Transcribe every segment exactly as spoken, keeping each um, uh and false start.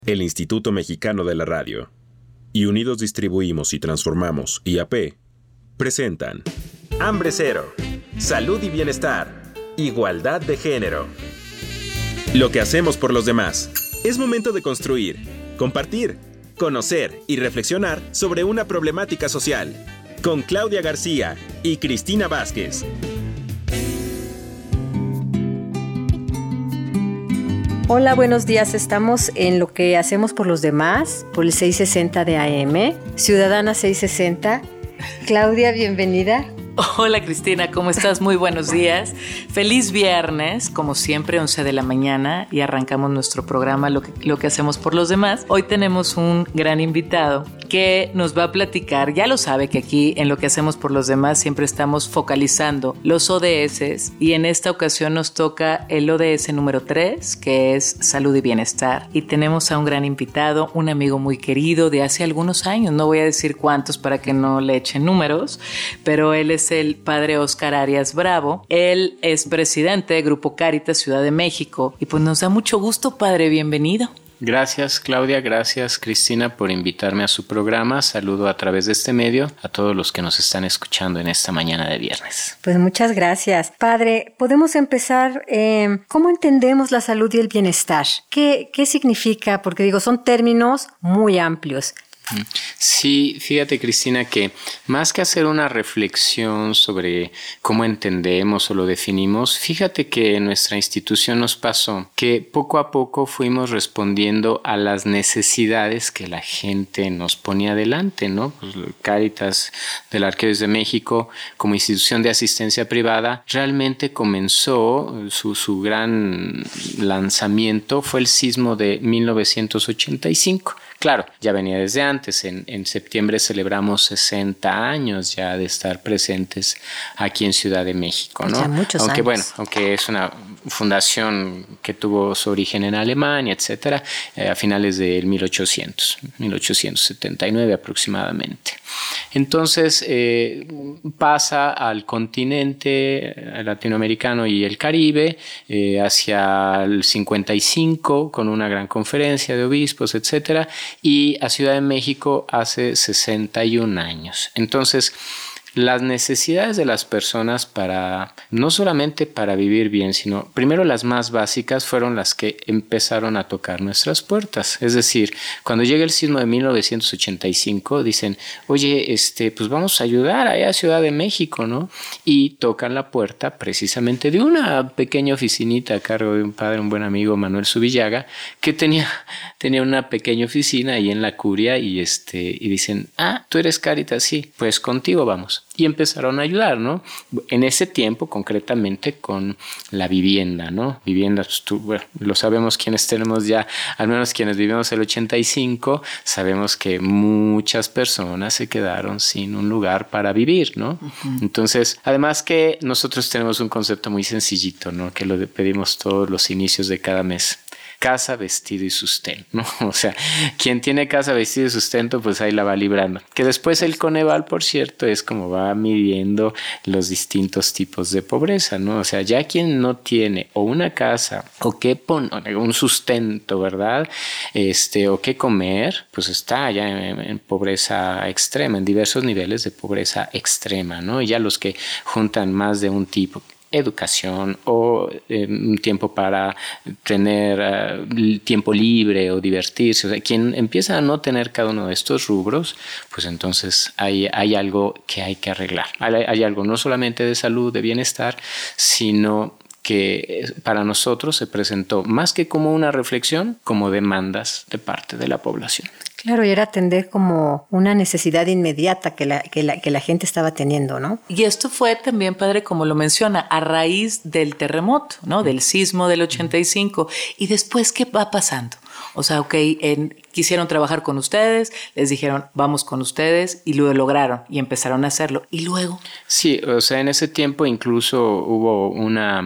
El Instituto Mexicano de la Radio y Unidos Distribuimos y Transformamos, I A P, presentan Hambre Cero, Salud y Bienestar, Igualdad de Género. Lo que hacemos por los demás. Es momento de construir, compartir, conocer y reflexionar sobre una problemática social. Con Claudia García y Cristina Vázquez. Hola, buenos días. Estamos en Lo que hacemos por los demás, por el seiscientos sesenta de A M, Ciudadana seiscientos sesenta. Claudia, bienvenida. Hola Cristina, ¿cómo estás? Muy buenos días. Feliz viernes, como siempre, once de la mañana, y arrancamos nuestro programa Lo que, lo que hacemos por los demás. Hoy tenemos un gran invitado que nos va a platicar. Ya lo sabe que aquí en Lo que hacemos por los demás siempre estamos focalizando los O D S, y en esta ocasión nos toca el O D S número tres, que es Salud y Bienestar. Y tenemos a un gran invitado, un amigo muy querido de hace algunos años, no voy a decir cuántos para que no le echen números, pero él es el padre Óscar Arias Bravo. Él es presidente de Grupo Cáritas Ciudad de México, y pues nos da mucho gusto, padre, bienvenido. Gracias, Claudia, gracias, Cristina, por invitarme a su programa. Saludo a través de este medio a todos los que nos están escuchando en esta mañana de viernes. Pues muchas gracias. Padre, podemos empezar, eh, ¿cómo entendemos la salud y el bienestar? ¿Qué, qué significa? Porque digo, son términos muy amplios. Sí, fíjate, Cristina, que más que hacer una reflexión sobre cómo entendemos o lo definimos, fíjate que en nuestra institución nos pasó que poco a poco fuimos respondiendo a las necesidades que la gente nos ponía adelante, ¿no? Pues Cáritas de la Arquidiócesis de México, como institución de asistencia privada, realmente comenzó su, su gran lanzamiento fue el sismo de mil novecientos ochenta y cinco. Claro, ya venía desde antes. En, en septiembre celebramos sesenta años ya de estar presentes aquí en Ciudad de México, ¿no? Ya muchos aunque años. bueno, aunque es una fundación que tuvo su origen en Alemania, etcétera, eh, a finales del mil ochocientos, mil ochocientos setenta y nueve aproximadamente. Entonces eh, pasa al continente latinoamericano y el Caribe eh, hacia el cincuenta y cinco con una gran conferencia de obispos, etcétera, y a Ciudad de México hace sesenta y un años. Entonces, las necesidades de las personas para, no solamente para vivir bien, sino primero las más básicas fueron las que empezaron a tocar nuestras puertas. Es decir, cuando llega el sismo de mil novecientos ochenta y cinco, dicen, oye, este, pues vamos a ayudar allá a Ciudad de México, ¿no? Y tocan la puerta precisamente de una pequeña oficinita a cargo de un padre, un buen amigo, Manuel Subillaga, que tenía, tenía una pequeña oficina ahí en la curia, y, este, y dicen, ah, tú eres Cáritas, sí, pues contigo vamos. Y empezaron a ayudar, ¿no? En ese tiempo, concretamente, con la vivienda, ¿no? Vivienda, pues tú, bueno, lo sabemos quienes tenemos ya, al menos quienes vivimos el ochenta y cinco, sabemos que muchas personas se quedaron sin un lugar para vivir, ¿no? Uh-huh. Entonces, además que nosotros tenemos un concepto muy sencillito, ¿no? Que lo pedimos todos los inicios de cada mes. Casa, vestido y sustento, ¿no? O sea, quien tiene casa, vestido y sustento, pues ahí la va librando. Que después el Coneval, por cierto, es como va midiendo los distintos tipos de pobreza, ¿no? O sea, ya quien no tiene o una casa o qué poner, un sustento, ¿verdad? Este, o qué comer, pues está ya en, en pobreza extrema, en diversos niveles de pobreza extrema, ¿no? Y ya los que juntan más de un tipo, educación o eh, un tiempo para tener uh, tiempo libre o divertirse. O sea, quien empieza a no tener cada uno de estos rubros, pues entonces hay, hay algo que hay que arreglar. Hay, hay algo no solamente de salud, de bienestar, sino que para nosotros se presentó más que como una reflexión, como demandas de parte de la población. Claro, y era atender como una necesidad inmediata que la, que la, que la gente estaba teniendo, ¿no? Y esto fue también, padre, como lo menciona, a raíz del terremoto, ¿no? Del sismo del ochenta y cinco. ¿Y después qué va pasando? O sea, ok, en, quisieron trabajar con ustedes, les dijeron, vamos con ustedes, y lo lograron, y empezaron a hacerlo. ¿Y luego? Sí, o sea, en ese tiempo incluso hubo una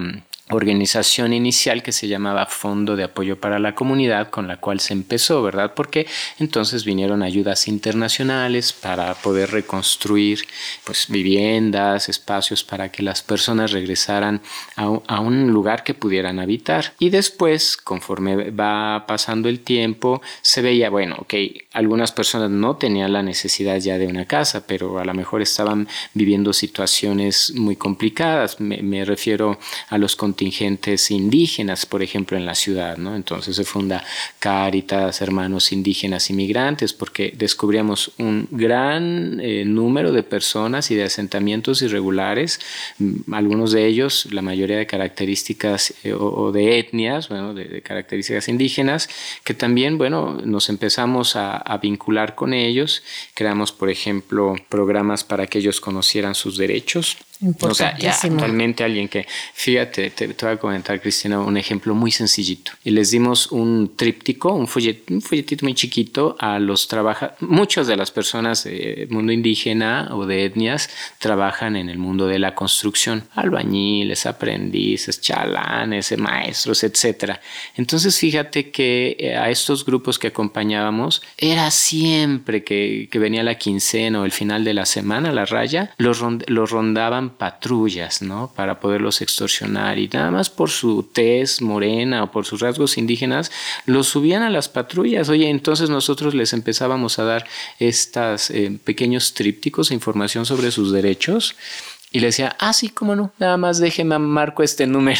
organización inicial que se llamaba Fondo de Apoyo para la Comunidad, con la cual se empezó, ¿verdad? Porque entonces vinieron ayudas internacionales para poder reconstruir pues, viviendas, espacios para que las personas regresaran a, a un lugar que pudieran habitar. Y después, conforme va pasando el tiempo, se veía, bueno, ok, algunas personas no tenían la necesidad ya de una casa, pero a lo mejor estaban viviendo situaciones muy complicadas. Me, me refiero a los contingentes indígenas, por ejemplo, en la ciudad, ¿no? Entonces se funda Cáritas, Hermanos Indígenas Inmigrantes, porque descubríamos un gran eh, número de personas y de asentamientos irregulares, algunos de ellos, la mayoría de características eh, o, o de etnias, bueno, de, de características indígenas, que también, bueno, nos empezamos a, a vincular con ellos. Creamos, por ejemplo, programas para que ellos conocieran sus derechos. O sea, ya actualmente alguien que, fíjate, te, te voy a comentar, Cristina, un ejemplo muy sencillito. Y les dimos un tríptico, un, follet, un folletito muy chiquito a los trabajadores. Muchas de las personas del mundo indígena o de etnias trabajan en el mundo de la construcción. Albañiles, aprendices, chalanes, maestros, etcétera. Entonces, fíjate que a estos grupos que acompañábamos, era siempre que, que venía la quincena o el final de la semana, la raya, los, rond, los rondaban patrullas, ¿no? Para poderlos extorsionar, y nada más por su tez morena o por sus rasgos indígenas los subían a las patrullas. Oye, entonces nosotros les empezábamos a dar estos eh, pequeños trípticos de información sobre sus derechos. Y le decía, ah, sí, cómo no, nada más déjeme marco este número.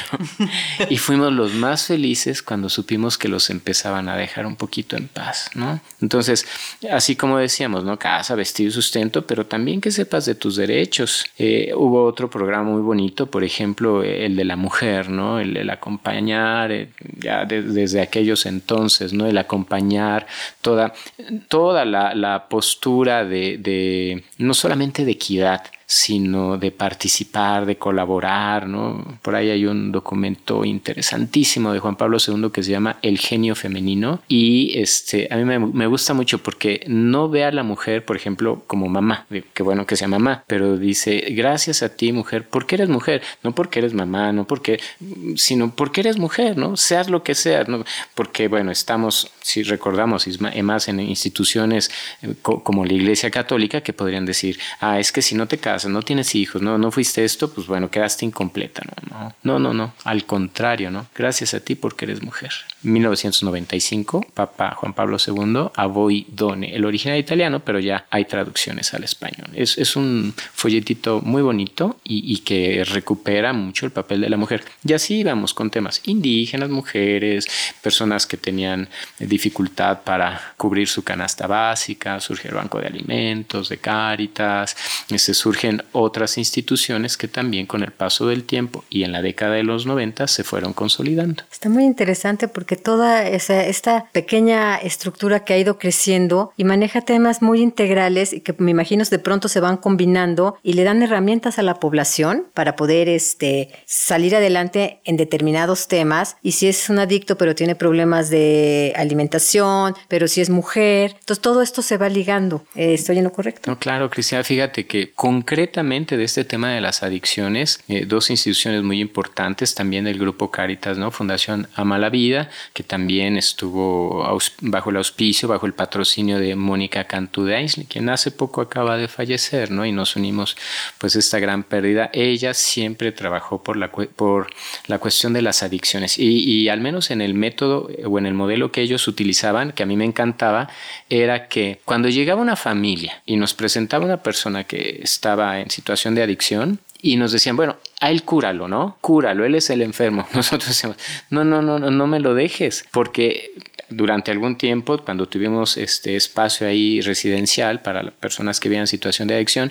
Y fuimos los más felices cuando supimos que los empezaban a dejar un poquito en paz, ¿no? Entonces, así como decíamos, ¿no? Casa, vestido y sustento, pero también que sepas de tus derechos. Eh, hubo otro programa muy bonito, por ejemplo, el de la mujer, ¿no? El, el acompañar, eh, ya de, desde aquellos entonces, ¿no? El acompañar toda, toda la, la postura de, de, no solamente de equidad, sino de participar, de colaborar, ¿no? Por ahí hay un documento interesantísimo de Juan Pablo segundo que se llama El genio femenino, y este, a mí me, me gusta mucho porque no ve a la mujer, por ejemplo, como mamá, qué bueno que sea mamá, pero dice, gracias a ti, mujer, porque eres mujer, no porque eres mamá, no porque, sino porque eres mujer, ¿no? Seas lo que seas, ¿no? Porque, bueno, estamos, si recordamos, más en instituciones como la Iglesia Católica, que podrían decir, ah, es que si no te casas, no tienes hijos, no, no fuiste esto, pues bueno, quedaste incompleta. No, no, no, no, al contrario, ¿no? Gracias a ti porque eres mujer. mil novecientos noventa y cinco, Papa Juan Pablo segundo, A Voi Donne, el original italiano, pero ya hay traducciones al español. Es, es un folletito muy bonito y, y que recupera mucho el papel de la mujer. Y así íbamos con temas indígenas, mujeres, personas que tenían dificultad para cubrir su canasta básica, surge el Banco de Alimentos, de Cáritas, se surge otras instituciones que también con el paso del tiempo y en la década de los noventa se fueron consolidando. Está muy interesante porque toda esa, esta pequeña estructura que ha ido creciendo y maneja temas muy integrales y que me imagino de pronto se van combinando y le dan herramientas a la población para poder este, salir adelante en determinados temas. Y si es un adicto pero tiene problemas de alimentación, pero si es mujer, entonces todo esto se va ligando. Eh, ¿Estoy en lo correcto? No, claro, Cristina, fíjate que concretamente de este tema de las adicciones, eh, dos instituciones muy importantes también del Grupo Cáritas, ¿no? Fundación Ama la Vida, que también estuvo aus- bajo el auspicio, bajo el patrocinio de Mónica Cantú de Ainslie, quien hace poco acaba de fallecer, ¿no? Y nos unimos pues a esta gran pérdida. Ella siempre trabajó por la, por la cuestión de las adicciones y, y al menos en el método o en el modelo que ellos utilizaban, que a mí me encantaba, era que cuando llegaba una familia y nos presentaba una persona que estaba en situación de adicción y nos decían, bueno, a él cúralo, ¿no? Cúralo, él es el enfermo. Nosotros decíamos, no, no, no, no, no me lo dejes, porque durante algún tiempo, cuando tuvimos este espacio ahí residencial para las personas que vivían en situación de adicción,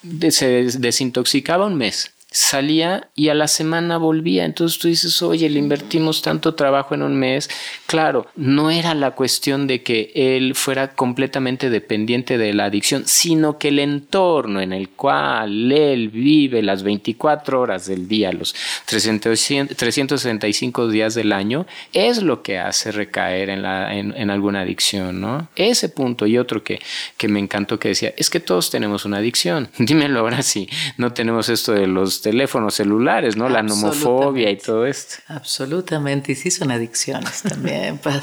se desintoxicaba un mes. Salía y a la semana volvía. Entonces tú dices, oye, le invertimos tanto trabajo en un mes. Claro, no era la cuestión de que él fuera completamente dependiente de la adicción, sino que el entorno en el cual él vive las veinticuatro horas del día, los trescientos sesenta y cinco días del año, es lo que hace recaer en, la, en, en alguna adicción, ¿no? Ese punto y otro que, que me encantó que decía, es que todos tenemos una adicción. Dímelo ahora si no tenemos esto de los los teléfonos celulares, ¿no? La nomofobia y todo esto. Absolutamente, y sí son adicciones también, padre.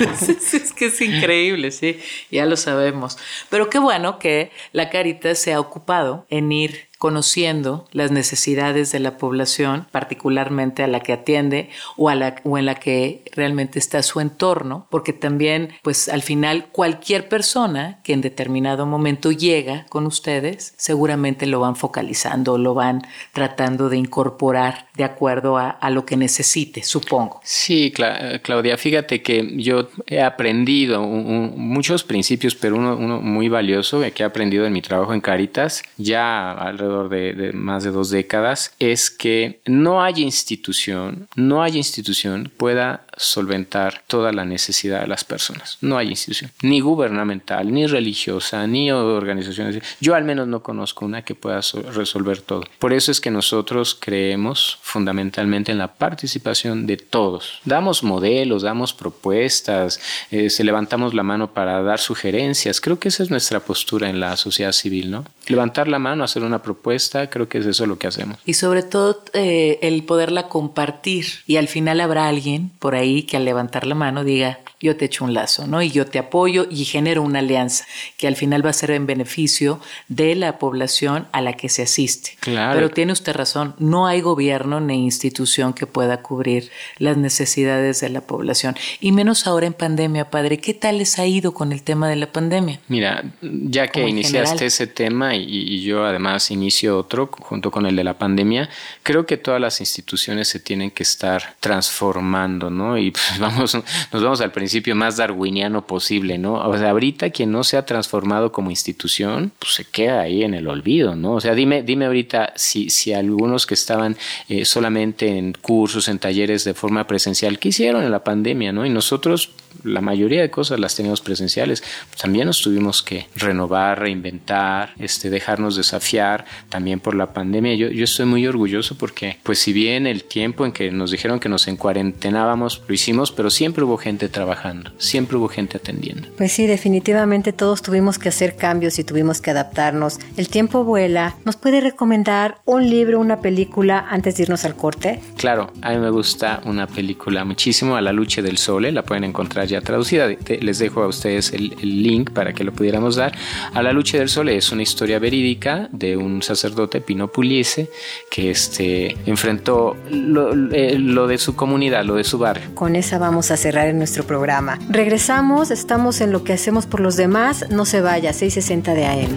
Es que es increíble, sí, ya lo sabemos. Pero qué bueno que la Cáritas se ha ocupado en ir conociendo las necesidades de la población, particularmente a la que atiende o, a la, o en la que realmente está su entorno, porque también, pues al final, cualquier persona que en determinado momento llega con ustedes, seguramente lo van focalizando, lo van tratando de incorporar de acuerdo a, a lo que necesite, supongo. Sí, Cla- Claudia, fíjate que yo he aprendido un, un, muchos principios, pero uno, uno muy valioso que he aprendido en mi trabajo en Cáritas, ya alrededor De, de más de dos décadas, es que no hay institución, no hay institución pueda solventar toda la necesidad de las personas. No hay institución, ni gubernamental, ni religiosa, ni organizaciones. Yo al menos no conozco una que pueda so- resolver todo. Por eso es que nosotros creemos fundamentalmente en la participación de todos. Damos modelos, damos propuestas, eh, se levantamos la mano para dar sugerencias. Creo que esa es nuestra postura en la sociedad civil, ¿no? Levantar la mano, hacer una propuesta, creo que es eso lo que hacemos. Y sobre todo eh, el poderla compartir, y al final habrá alguien por ahí que al levantar la mano diga: yo te echo un lazo, ¿no? Y yo te apoyo, y genero una alianza que al final va a ser en beneficio de la población a la que se asiste. Claro. Pero tiene usted razón, no hay gobierno ni institución que pueda cubrir las necesidades de la población, y menos ahora en pandemia, padre. ¿Qué tal les ha ido con el tema de la pandemia? Mira, ya que iniciaste general. ese tema y, y yo además inicio otro junto con el de la pandemia, creo que todas las instituciones se tienen que estar transformando, ¿no? Y pues vamos, nos vamos al principio más darwiniano posible, ¿no? O sea, ahorita quien no se ha transformado como institución, pues se queda ahí en el olvido, ¿no? O sea, dime, dime ahorita si, si algunos que estaban eh, solamente en cursos, en talleres de forma presencial, ¿qué hicieron en la pandemia, no? Y nosotros, la mayoría de cosas las teníamos presenciales, pues también nos tuvimos que renovar, reinventar, este, dejarnos desafiar también por la pandemia. Yo, yo estoy muy orgulloso porque, pues si bien el tiempo en que nos dijeron que nos encuarentenábamos, lo hicimos, pero siempre hubo gente trabajando, siempre hubo gente atendiendo. Pues sí, definitivamente todos tuvimos que hacer cambios y tuvimos que adaptarnos. El tiempo vuela. ¿Nos puede recomendar un libro, una película antes de irnos al corte? Claro, a mí me gusta una película muchísimo, A la luce del sole, la pueden encontrar ya traducida. Les dejo a ustedes el, el link para que lo pudiéramos dar. A la luce del sole es una historia verídica de un sacerdote, Pino Pugliese, que este, enfrentó lo, eh, lo de su comunidad, lo de su barrio. Con esa vamos a cerrar en nuestro programa. Regresamos, estamos en Lo que hacemos por los demás. No se vaya, seiscientos sesenta de A M.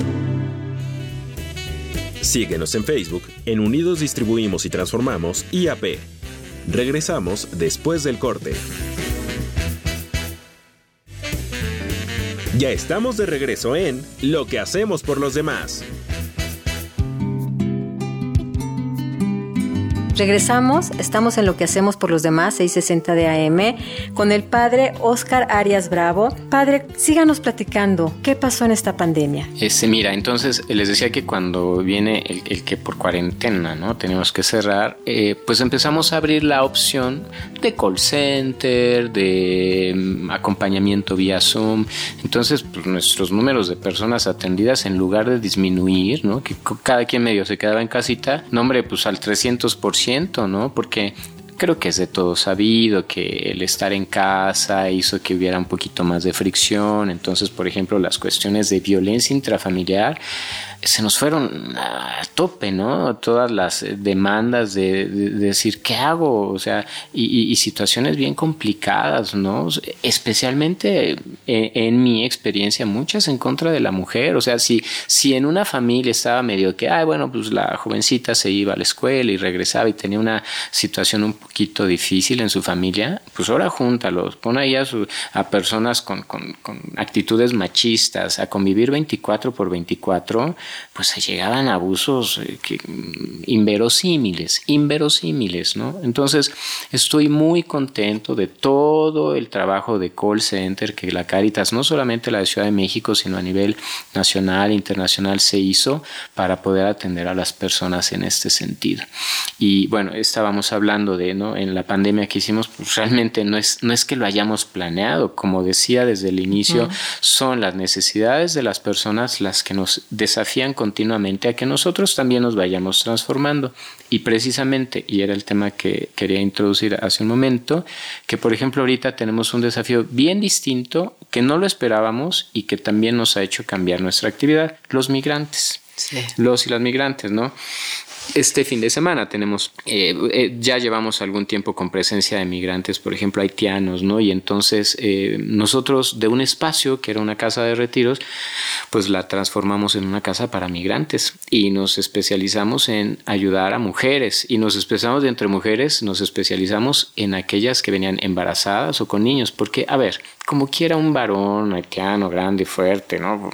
Síguenos en Facebook, en Unidos Distribuimos y Transformamos I A P. Regresamos después del corte. Ya estamos de regreso en Lo que hacemos por los demás. Regresamos, estamos en Lo que hacemos por los demás, seiscientos sesenta de A M, con el padre Óscar Arias Bravo. Padre, síganos platicando, ¿qué pasó en esta pandemia? Este, mira, entonces les decía que cuando viene el, el que por cuarentena, ¿no? Tenemos que cerrar, eh, pues empezamos a abrir la opción de call center, de um, acompañamiento vía Zoom. Entonces, pues nuestros números de personas atendidas, en lugar de disminuir, ¿no? Que cada quien medio se quedaba en casita, no, hombre, pues al trescientos por ciento, ¿no? Porque creo que es de todo sabido que el estar en casa hizo que hubiera un poquito más de fricción. Entonces, por ejemplo, las cuestiones de violencia intrafamiliar se nos fueron a tope, ¿no? Todas las demandas de, de, de decir, ¿qué hago? O sea, y, y, y situaciones bien complicadas, ¿no? Especialmente en, en mi experiencia, muchas en contra de la mujer. O sea, si, si en una familia estaba medio que, ay, bueno, pues la jovencita se iba a la escuela y regresaba y tenía una situación un poquito difícil en su familia, pues ahora júntalos, pon ahí a, su, a personas con, con, con actitudes machistas a convivir veinticuatro por veinticuatro, pues se llegaban a abusos eh, que, inverosímiles, inverosímiles, ¿no? Entonces, estoy muy contento de todo el trabajo de call center que la Cáritas, no solamente la de Ciudad de México, sino a nivel nacional e internacional, se hizo para poder atender a las personas en este sentido. Y bueno, estábamos hablando de, ¿no?, ¿no? En la pandemia que hicimos, pues realmente no es, no es que lo hayamos planeado. Como decía desde el inicio, uh-huh. son las necesidades de las personas las que nos desafían continuamente a que nosotros también nos vayamos transformando. Y precisamente, y era el tema que quería introducir hace un momento, que por ejemplo ahorita tenemos un desafío bien distinto que no lo esperábamos y que también nos ha hecho cambiar nuestra actividad, los migrantes. Sí. Los y las migrantes, ¿no? Este fin de semana tenemos, eh, eh, ya llevamos algún tiempo con presencia de migrantes, por ejemplo haitianos, ¿no? Y entonces eh, nosotros de un espacio que era una casa de retiros, pues la transformamos en una casa para migrantes y nos especializamos en ayudar a mujeres y nos especializamos de entre mujeres, nos especializamos en aquellas que venían embarazadas o con niños, porque a ver, como quiera un varón haitiano grande, fuerte, ¿no?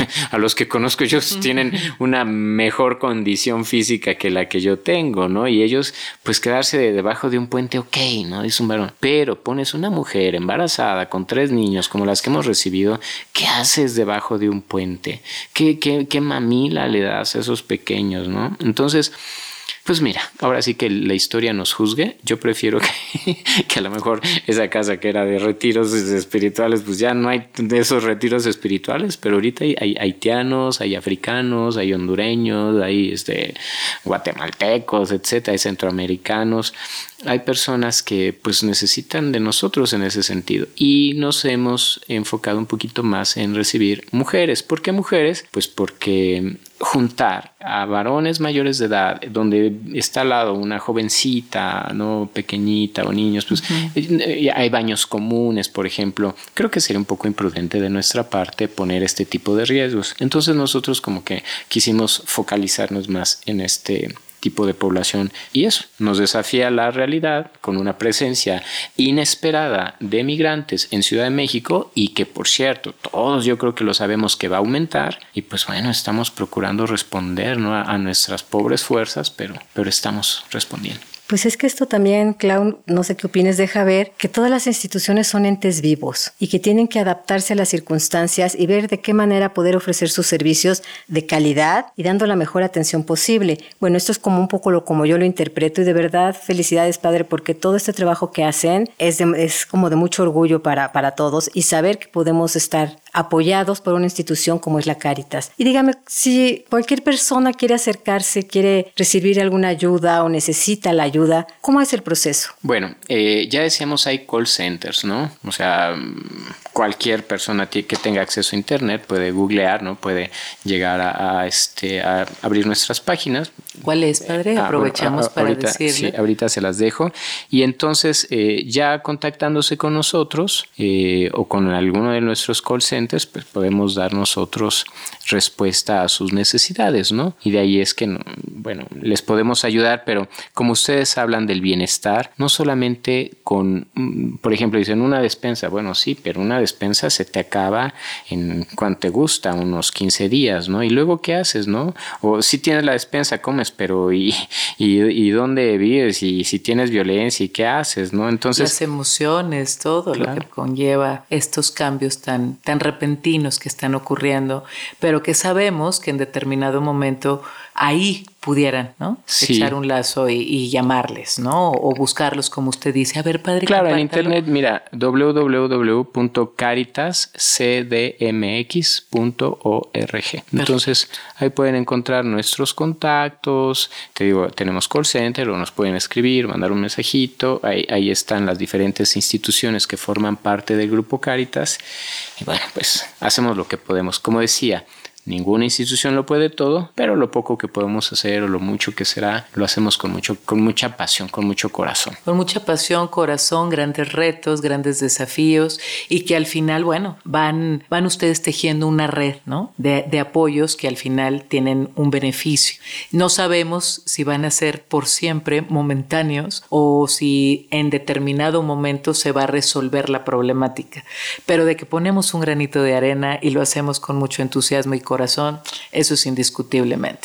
A los que conozco ellos tienen una mejor condición física que la que yo tengo, ¿no? Y ellos, pues quedarse de, debajo de un puente, ok, ¿no? Es un varón. Pero pones una mujer embarazada con tres niños como las que hemos recibido, ¿qué haces debajo de un puente? ¿Qué, qué, qué mamila le das a esos pequeños, ¿no? Entonces, pues mira, ahora sí que la historia nos juzgue. Yo prefiero que, que a lo mejor esa casa que era de retiros espirituales, pues ya no hay de esos retiros espirituales, pero ahorita hay, hay haitianos, hay africanos, hay hondureños, hay este, guatemaltecos, etcétera, hay centroamericanos. Hay personas que pues necesitan de nosotros en ese sentido y nos hemos enfocado un poquito más en recibir mujeres. ¿Por qué mujeres? Pues porque juntar a varones mayores de edad donde está al lado una jovencita, no pequeñita o niños, pues uh-huh. hay baños comunes, por ejemplo. Creo que sería un poco imprudente de nuestra parte poner este tipo de riesgos. Entonces nosotros como que quisimos focalizarnos más en este tipo de población y eso nos desafía la realidad con una presencia inesperada de migrantes en Ciudad de México y que por cierto todos yo creo que lo sabemos que va a aumentar y pues bueno estamos procurando responder, ¿no? a, a nuestras pobres fuerzas pero, pero estamos respondiendo. Pues es que esto también, Clau, no sé qué opines, deja ver que todas las instituciones son entes vivos y que tienen que adaptarse a las circunstancias y ver de qué manera poder ofrecer sus servicios de calidad y dando la mejor atención posible. Bueno, esto es como un poco lo como yo lo interpreto y de verdad felicidades, padre, porque todo este trabajo que hacen es, de, es como de mucho orgullo para, para todos y saber que podemos estar apoyados por una institución como es la Cáritas. Y dígame, si cualquier persona quiere acercarse, quiere recibir alguna ayuda o necesita la ayuda, ¿cómo es el proceso? Bueno, eh, ya decíamos hay call centers, ¿no? O sea, cualquier persona que tenga acceso a internet puede googlear, ¿no? Puede llegar a, a, este, a abrir nuestras páginas. ¿Cuál es, padre? Aprovechamos ah, bueno, a, a, para ahorita, decirle. Sí, ahorita se las dejo. Y entonces, eh, ya contactándose con nosotros eh, o con alguno de nuestros call centers, pues podemos dar nosotros respuesta a sus necesidades, ¿no? Y de ahí es que, bueno, les podemos ayudar, pero como ustedes hablan del bienestar, no solamente con, por ejemplo, dicen una despensa, bueno, sí, pero una despensa se te acaba en cuanto te gusta, unos quince días, ¿no? Y luego, ¿qué haces, no? O si tienes la despensa, comes, pero ¿y, y, y dónde vives? Y si tienes violencia, ¿y qué haces, no? Entonces... Las emociones, todo claro. Lo que conlleva estos cambios tan, tan repentinos que están ocurriendo, pero que sabemos que en determinado momento ahí pudieran, ¿no? Sí. Echar un lazo y, y llamarles, ¿no? O buscarlos, como usted dice. A ver, padre. Claro, en internet, mira, doble u doble u doble u punto caritas c d m x punto org. Entonces, ahí pueden encontrar nuestros contactos. Te digo, tenemos call center o nos pueden escribir, mandar un mensajito. Ahí, ahí están las diferentes instituciones que forman parte del Grupo Cáritas. Y bueno, pues hacemos lo que podemos. Como decía, ninguna institución lo puede todo, pero lo poco que podemos hacer o lo mucho que será, lo hacemos con mucho, con mucha pasión, con mucho corazón. Con mucha pasión, corazón, grandes retos, grandes desafíos y que al final, bueno, van, van ustedes tejiendo una red, ¿no? De, de apoyos que al final tienen un beneficio. No sabemos si van a ser por siempre momentáneos o si en determinado momento se va a resolver la problemática, pero de que ponemos un granito de arena y lo hacemos con mucho entusiasmo y corazón, eso es indiscutiblemente, padre.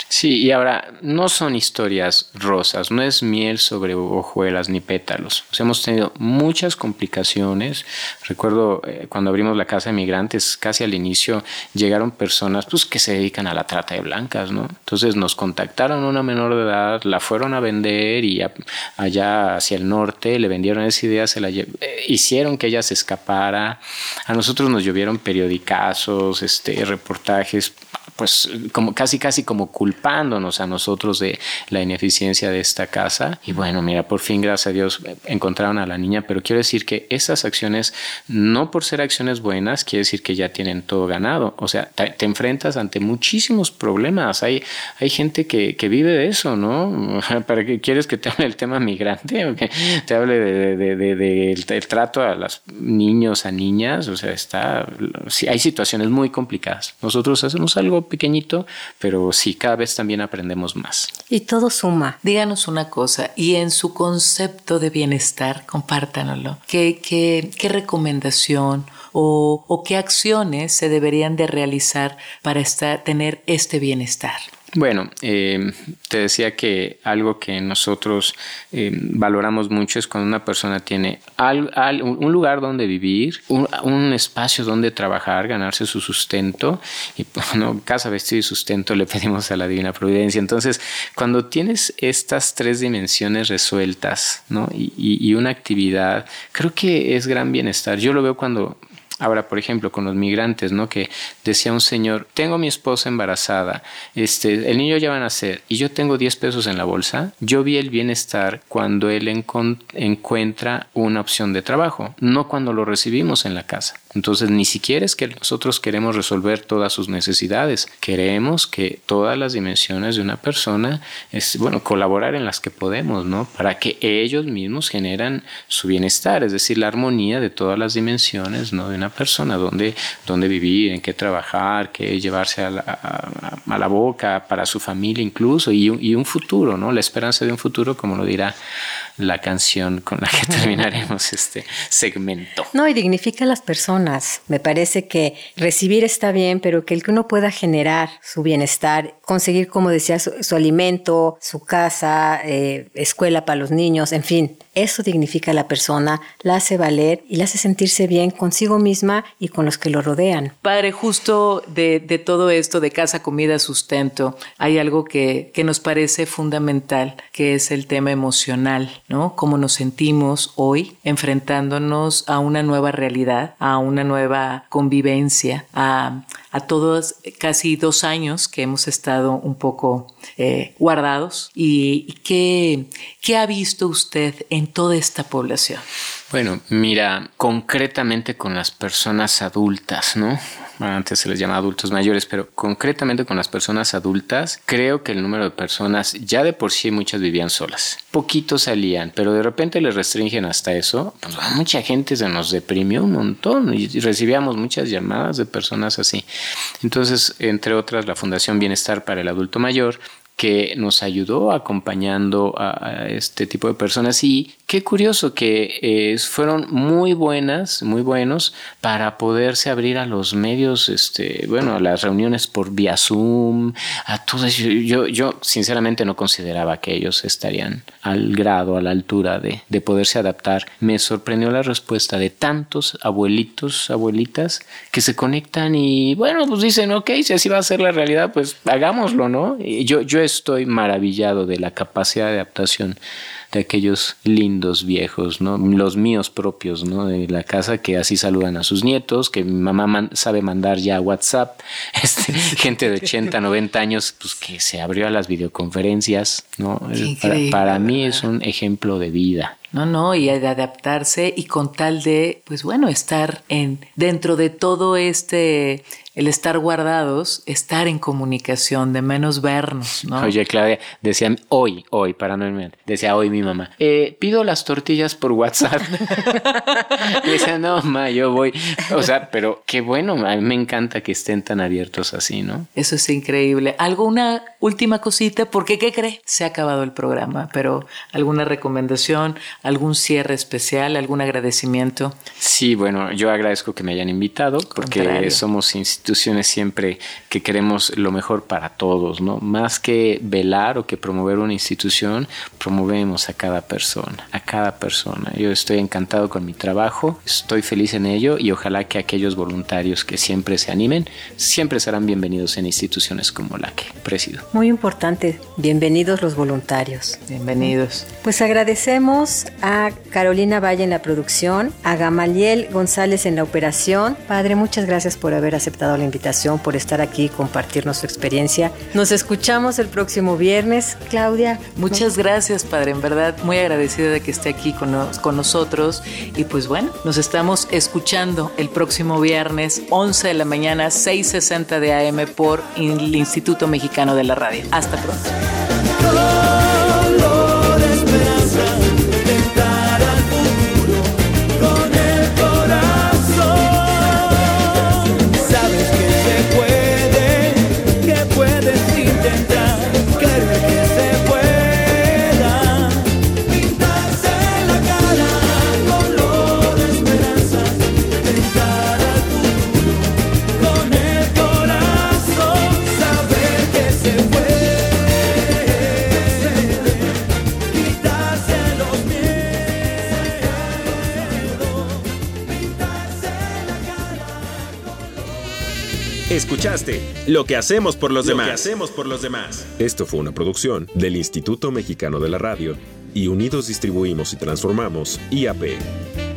Sí, y ahora, no son historias rosas, no es miel sobre hojuelas ni pétalos. O sea, hemos tenido muchas complicaciones. Recuerdo eh, cuando abrimos la Casa de Migrantes, casi al inicio llegaron personas pues, que se dedican a la trata de blancas, ¿no? Entonces nos contactaron una menor de edad, la fueron a vender y a, allá hacia el norte le vendieron esa idea, se la eh, hicieron que ella se escapara. A nosotros nos llovieron periodicazos, este, reportajes, pues como casi casi como culpándonos a nosotros de la ineficiencia de esta casa. Y bueno, mira, por fin, gracias a Dios, encontraron a la niña, pero quiero decir que esas acciones, no por ser acciones buenas, quiere decir que ya tienen todo ganado. O sea, te, te enfrentas ante muchísimos problemas. Hay, hay gente que, que vive de eso, ¿no? ¿Para qué quieres que te hable del tema migrante? ¿O que te hable de, de, de, de el, el trato a los niños, a niñas? O sea, está, sí, hay situaciones muy complicadas. Nosotros hacemos algo pequeñito, pero sí, cada vez también aprendemos más. Y todo suma. Díganos una cosa, y en su concepto de bienestar, compártanoslo. ¿Qué, qué, qué recomendación o, o qué acciones se deberían de realizar para estar, tener este bienestar? Bueno, eh, te decía que algo que nosotros eh, valoramos mucho es cuando una persona tiene al, al, un lugar donde vivir, un, un espacio donde trabajar, ganarse su sustento, y bueno, casa, vestido y sustento le pedimos a la Divina Providencia. Entonces, cuando tienes estas tres dimensiones resueltas, ¿no? y, y, y una actividad, creo que es gran bienestar. Yo lo veo cuando... Ahora, por ejemplo, con los migrantes, ¿no? Que decía un señor, tengo a mi esposa embarazada, este, el niño ya va a nacer y yo tengo diez pesos en la bolsa. Yo vi el bienestar cuando él encont- encuentra una opción de trabajo, no cuando lo recibimos en la casa. Entonces, ni siquiera es que nosotros queremos resolver todas sus necesidades. Queremos que todas las dimensiones de una persona, es, bueno, colaborar en las que podemos, ¿no? Para que ellos mismos generan su bienestar, es decir, la armonía de todas las dimensiones, ¿no? De una persona, dónde, dónde vivir, en qué trabajar, qué llevarse a la, a, a la boca, para su familia incluso, y un, y un futuro, ¿no? La esperanza de un futuro, como lo dirá la canción con la que terminaremos este segmento. No, y dignifica a las personas. Me parece que recibir está bien, pero que el que uno pueda generar su bienestar, conseguir, como decía, su, su alimento, su casa, eh, escuela para los niños, en fin, eso dignifica a la persona, la hace valer y la hace sentirse bien consigo misma y con los que lo rodean. Padre, justo de, de todo esto de casa, comida, sustento, hay algo que, que nos parece fundamental, que es el tema emocional, ¿no? Cómo nos sentimos hoy enfrentándonos a una nueva realidad, a una nueva convivencia, a, a todos casi dos años que hemos estado un poco eh, guardados. ¿Y, y qué, qué ha visto usted en toda esta población? Bueno, mira, concretamente con las personas adultas, ¿no? Antes se les llama adultos mayores, pero concretamente con las personas adultas, creo que el número de personas, ya de por sí muchas vivían solas. Poquitos salían, pero de repente les restringen hasta eso. Pues mucha gente se nos deprimió un montón y recibíamos muchas llamadas de personas así. Entonces, entre otras, la Fundación Bienestar para el Adulto Mayor, que nos ayudó acompañando a, a este tipo de personas. Y qué curioso que eh, fueron muy buenas, muy buenos para poderse abrir a los medios, este, bueno, a las reuniones por vía Zoom, a todo eso. Yo, yo sinceramente no consideraba que ellos estarían al grado, a la altura de, de poderse adaptar. Me sorprendió la respuesta de tantos abuelitos, abuelitas, que se conectan y, bueno, pues dicen, ok, si así va a ser la realidad, pues hagámoslo, ¿no? Y yo, yo estoy maravillado de la capacidad de adaptación de aquellos lindos viejos, ¿no? Los míos propios, ¿no? De la casa, que así saludan a sus nietos, que mi mamá man- sabe mandar ya WhatsApp, este, gente de ochenta, noventa años, pues que se abrió a las videoconferencias, ¿no? Para, para mí es un ejemplo de vida. No, no, y de adaptarse y con tal de, pues bueno, estar en dentro de todo este, el estar guardados, estar en comunicación, de menos vernos, ¿no? Oye, Claudia, decía hoy, hoy, para no irme, decía hoy mi mamá, eh, pido las tortillas por WhatsApp. Y decía, no, ma, yo voy. O sea, pero qué bueno, a mí me encanta que estén tan abiertos así, ¿no? Eso es increíble. ¿Alguna última cosita, porque ¿qué cree? Se ha acabado el programa, pero ¿alguna recomendación, algún cierre especial, algún agradecimiento? Sí, bueno, yo agradezco que me hayan invitado porque Contrario. somos instituciones siempre que queremos lo mejor para todos, ¿no? Más que velar o que promover una institución, promovemos a cada persona, a cada persona. Yo estoy encantado con mi trabajo, estoy feliz en ello y ojalá que aquellos voluntarios que siempre se animen, siempre serán bienvenidos en instituciones como la que presido. Muy importante, bienvenidos los voluntarios. Bienvenidos. Pues agradecemos a Carolina Valle en la producción, a Gamaliel González en la operación. Padre, muchas gracias por haber aceptado la invitación, por estar aquí y compartirnos su experiencia. Nos escuchamos el próximo viernes. Claudia. Muchas no. gracias, Padre, en verdad muy agradecida de que esté aquí con, nos, con nosotros y pues bueno, nos estamos escuchando el próximo viernes once de la mañana, seis sesenta de A M por el Instituto Mexicano de la Radio. Hasta pronto. Escuchaste Lo que hacemos por los Lo demás. Lo que hacemos por los demás. Esto fue una producción del Instituto Mexicano de la Radio y Unidos Distribuimos y Transformamos I A P.